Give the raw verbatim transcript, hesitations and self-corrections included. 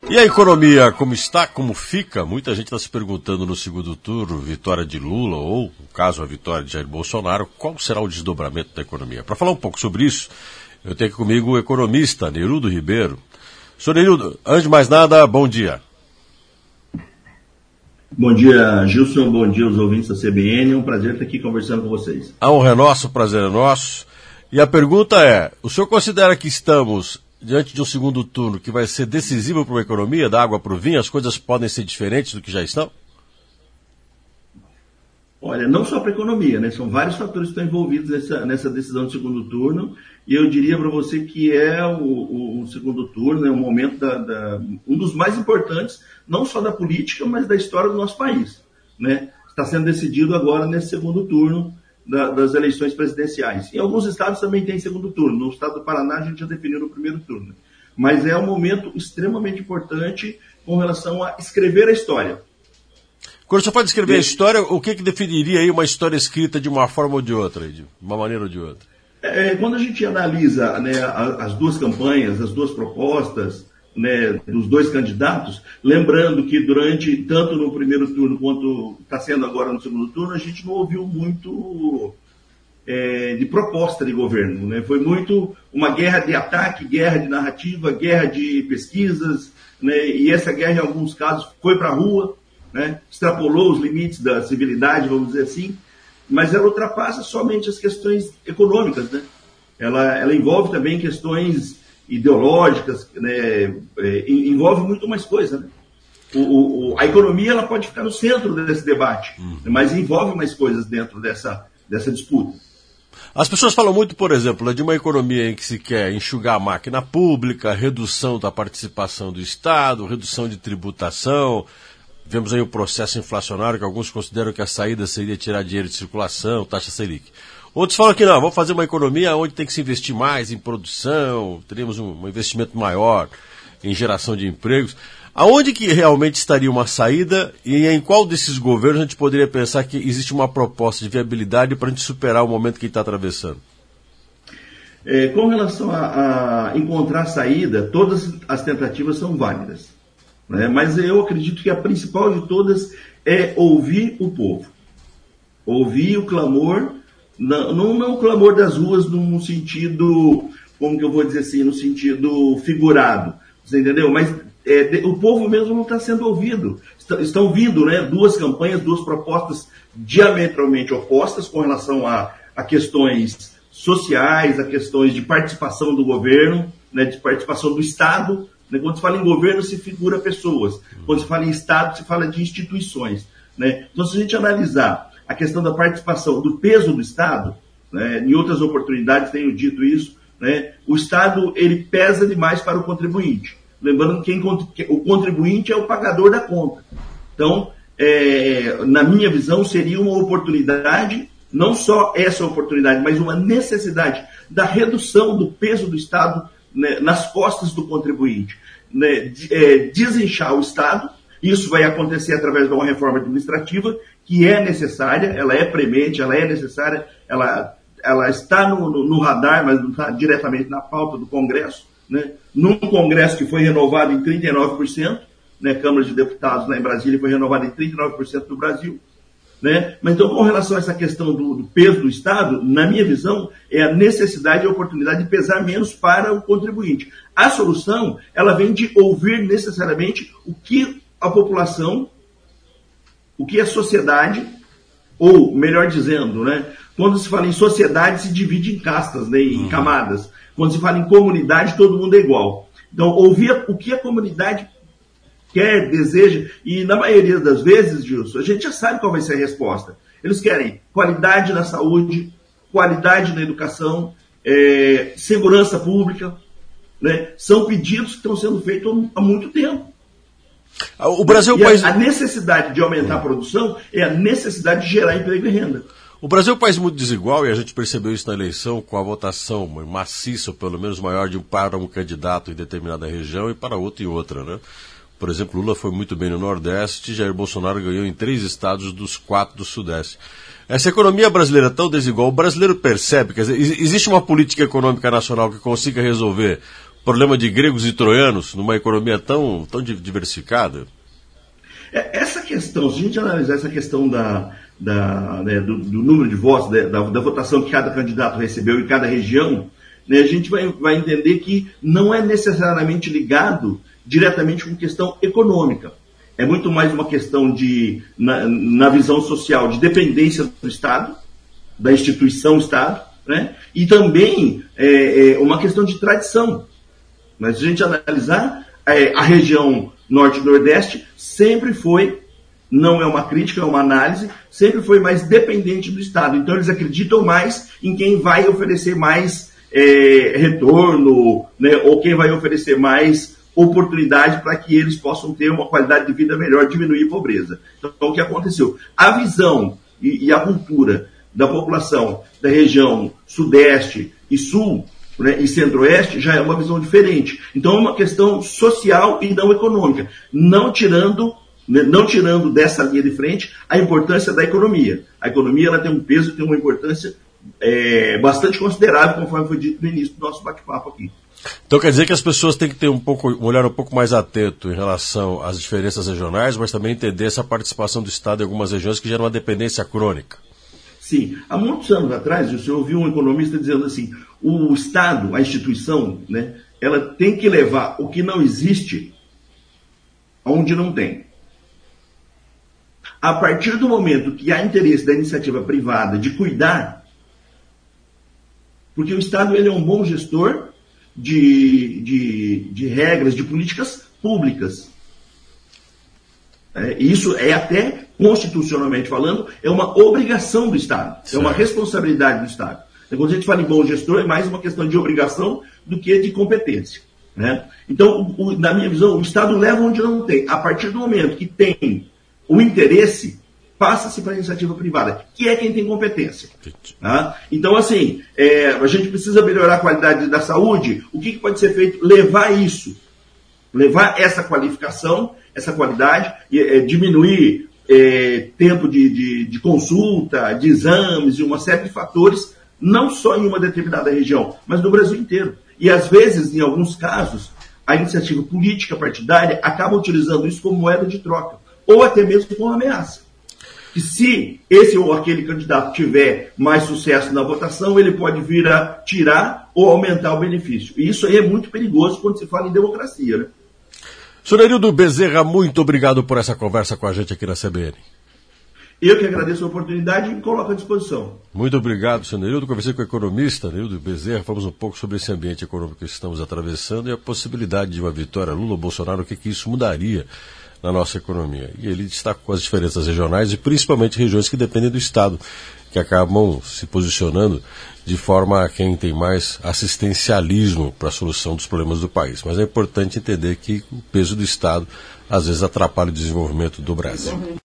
E a economia, como está, como fica? Muita gente está se perguntando no segundo turno, vitória de Lula ou, no caso, a vitória de Jair Bolsonaro, qual será o desdobramento da economia? Para falar um pouco sobre isso, eu tenho aqui comigo o economista Nerildo Ribeiro. Senhor Nerildo, antes de mais nada, bom dia. Bom dia, Gilson, bom dia aos ouvintes da C B N, é um prazer estar aqui conversando com vocês. A honra é nossa, o prazer é nosso. E a pergunta é, o senhor considera que estamos diante de um segundo turno que vai ser decisivo para a economia, da água para o vinho, as coisas podem ser diferentes do que já estão? Olha, não só para a economia, né? São vários fatores que estão envolvidos nessa, nessa decisão do segundo turno, e eu diria para você que é o, o, o segundo turno, é um momento, da, da, um dos mais importantes, não só da política, mas da história do nosso país, né? Está sendo decidido agora nesse segundo turno da, das eleições presidenciais. Em alguns estados também tem segundo turno, no estado do Paraná a gente já definiu no primeiro turno, mas é um momento extremamente importante com relação a escrever a história. Quando você pode descrever a história, o que, que definiria aí uma história escrita de uma forma ou de outra, de uma maneira ou de outra? É, quando a gente analisa, né, as duas campanhas, as duas propostas, né, dos dois candidatos, lembrando que durante, tanto no primeiro turno quanto está sendo agora no segundo turno, a gente não ouviu muito é, de proposta de governo, né? Foi muito uma guerra de ataque, guerra de narrativa, guerra de pesquisas, né, e essa guerra em alguns casos foi para a rua, né, extrapolou os limites da civilidade, vamos dizer assim, mas ela ultrapassa somente as questões econômicas, né? Ela, ela envolve também questões ideológicas, né? É, envolve muito mais coisa, né? O, o, a economia ela pode ficar no centro desse debate, uhum. mas envolve mais coisas dentro dessa, dessa disputa. As pessoas falam muito, por exemplo, de uma economia em que se quer enxugar a máquina pública, redução da participação do Estado, redução de tributação. Vemos aí o processo inflacionário, que alguns consideram que a saída seria tirar dinheiro de circulação, taxa Selic. Outros falam que não, vamos fazer uma economia onde tem que se investir mais em produção, teremos um, um investimento maior em geração de empregos. Aonde que realmente estaria uma saída e em qual desses governos a gente poderia pensar que existe uma proposta de viabilidade para a gente superar o momento que está atravessando? É, com relação a, a encontrar saída, todas as tentativas são válidas. Né? Mas eu acredito que a principal de todas é ouvir o povo. Ouvir o clamor, não, não, não o clamor das ruas no sentido, como que eu vou dizer assim, no sentido figurado, você entendeu? Mas é, de, o povo mesmo não está sendo ouvido. Está, estão vindo, né, duas campanhas, duas propostas diametralmente opostas com relação a, a questões sociais, a questões de participação do governo, né, de participação do Estado. Quando se fala em governo, se figura pessoas. Quando se fala em Estado, se fala de instituições. Né? Então, se a gente analisar a questão da participação, do peso do Estado, né, em outras oportunidades tenho dito isso, né, o Estado ele pesa demais para o contribuinte. Lembrando que quem, o contribuinte é o pagador da conta. Então, é, na minha visão, seria uma oportunidade, não só essa oportunidade, mas uma necessidade da redução do peso do Estado, né, nas costas do contribuinte, né, de, é, desinchar o Estado. Isso vai acontecer através de uma reforma administrativa que é necessária, ela é premente, ela é necessária, ela, ela está no, no, no radar, mas não está diretamente na pauta do Congresso, né, num Congresso que foi renovado em trinta e nove por cento, né, Câmara de Deputados lá em Brasília foi renovada em trinta e nove por cento do Brasil. Né? Mas então, com relação a essa questão do, do peso do Estado, na minha visão, é a necessidade e a oportunidade de pesar menos para o contribuinte. A solução, ela vem de ouvir necessariamente o que a população, o que a sociedade, ou melhor dizendo, né, quando se fala em sociedade, se divide em castas, né, em uhum. camadas. Quando se fala em comunidade, todo mundo é igual. Então, ouvir o que a comunidade quer, deseja, e na maioria das vezes, Gilson, a gente já sabe qual vai ser a resposta. Eles querem qualidade na saúde, qualidade na educação, é, segurança pública, né? São pedidos que estão sendo feitos há muito tempo. O Brasil, e país... a, a necessidade de aumentar a produção é a necessidade de gerar emprego e renda. O Brasil é um país muito desigual e a gente percebeu isso na eleição com a votação maciça, ou pelo menos maior, de um, para um candidato em determinada região e para outro em outra, né? Por exemplo, Lula foi muito bem no Nordeste, Jair Bolsonaro ganhou em três estados dos quatro do Sudeste. Essa economia brasileira tão desigual, o brasileiro percebe, quer dizer, existe uma política econômica nacional que consiga resolver problema de gregos e troianos numa economia tão, tão diversificada? Essa questão, se a gente analisar essa questão da, da, né, do, do número de votos, da, da, da votação que cada candidato recebeu em cada região, né, a gente vai, vai entender que não é necessariamente ligado diretamente com questão econômica. É muito mais uma questão de, na, na visão social, de dependência do Estado, da instituição Estado, né, e também é, é uma questão de tradição. Mas se a gente analisar, é, a região Norte e Nordeste sempre foi, não é uma crítica, é uma análise, sempre foi mais dependente do Estado. Então eles acreditam mais em quem vai oferecer mais é, retorno, né, ou quem vai oferecer mais oportunidade para que eles possam ter uma qualidade de vida melhor, diminuir a pobreza. Então o que aconteceu? A visão e, e a cultura da população da região Sudeste e Sul, né, e Centro-Oeste já é uma visão diferente. Então é uma questão social e não econômica, não tirando, né, não tirando dessa linha de frente a importância da economia. A economia ela tem um peso, tem uma importância é, bastante considerável, conforme foi dito no início do nosso bate-papo aqui. Então quer dizer que as pessoas têm que ter um, pouco, um olhar um pouco mais atento em relação às diferenças regionais, mas também entender essa participação do Estado em algumas regiões que gera uma dependência crônica. Sim, há muitos anos atrás, o senhor ouviu um economista dizendo assim, o Estado, a instituição, né, ela tem que levar o que não existe aonde não tem. A partir do momento que há interesse da iniciativa privada de cuidar, porque o Estado ele é um bom gestor de, de, de regras, de políticas públicas. É, isso é até, constitucionalmente falando, é uma obrigação do Estado, certo. É uma responsabilidade do Estado. Quando a gente fala em bom gestor, é mais uma questão de obrigação do que de competência. Né? Então, o, o, na minha visão, o Estado leva onde não tem. A partir do momento que tem o interesse, passa-se para a iniciativa privada, que é quem tem competência. Tá? Então, assim, é, a gente precisa melhorar a qualidade da saúde. O que, que pode ser feito? Levar isso, levar essa qualificação, essa qualidade, e, é, diminuir é, tempo de, de, de consulta, de exames e uma série de fatores, não só em uma determinada região, mas no Brasil inteiro. E às vezes, em alguns casos, a iniciativa política partidária acaba utilizando isso como moeda de troca, ou até mesmo como ameaça. Que se esse ou aquele candidato tiver mais sucesso na votação, ele pode vir a tirar ou aumentar o benefício. E isso aí é muito perigoso quando se fala em democracia, né? senhor Nerildo Bezerra, muito obrigado por essa conversa com a gente aqui na C B N. Eu que agradeço a oportunidade e me coloco à disposição. Muito obrigado, senhor Nerildo. Conversei com o economista Nerildo Bezerra, falamos um pouco sobre esse ambiente econômico que estamos atravessando e a possibilidade de uma vitória Lula-Bolsonaro, o que, que isso mudaria na nossa economia. E ele destacou as diferenças regionais e principalmente regiões que dependem do Estado, que acabam se posicionando de forma a quem tem mais assistencialismo para a solução dos problemas do país. Mas é importante entender que o peso do Estado às vezes atrapalha o desenvolvimento do Brasil.